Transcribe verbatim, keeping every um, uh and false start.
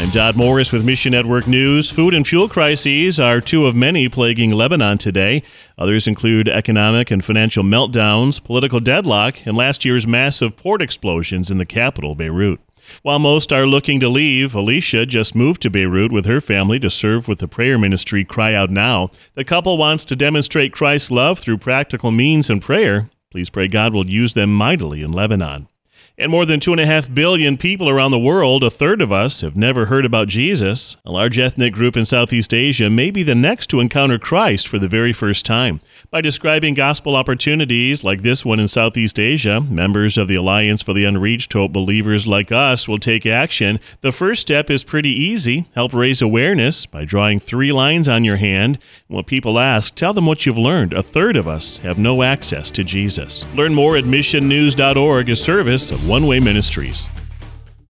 I'm Dodd Morris with Mission Network News. Food and fuel crises are two of many plaguing Lebanon today. Others include economic and financial meltdowns, political deadlock, and last year's massive port explosions in the capital, Beirut. While most are looking to leave, Alicia just moved to Beirut with her family to serve with the prayer ministry Cry Out Now. The couple wants to demonstrate Christ's love through practical means and prayer. Please pray God will use them mightily in Lebanon. And more than two and a half billion people around the world, a third of us, have never heard about Jesus. A large ethnic group in Southeast Asia may be the next to encounter Christ for the very first time. By describing gospel opportunities like this one in Southeast Asia, members of the Alliance for the Unreached hope believers like us will take action. The first step is pretty easy. Help raise awareness by drawing three lines on your hand. When people ask, tell them what you've learned. A third of us have no access to Jesus. Learn more at mission news dot org, a service of One Way Ministries.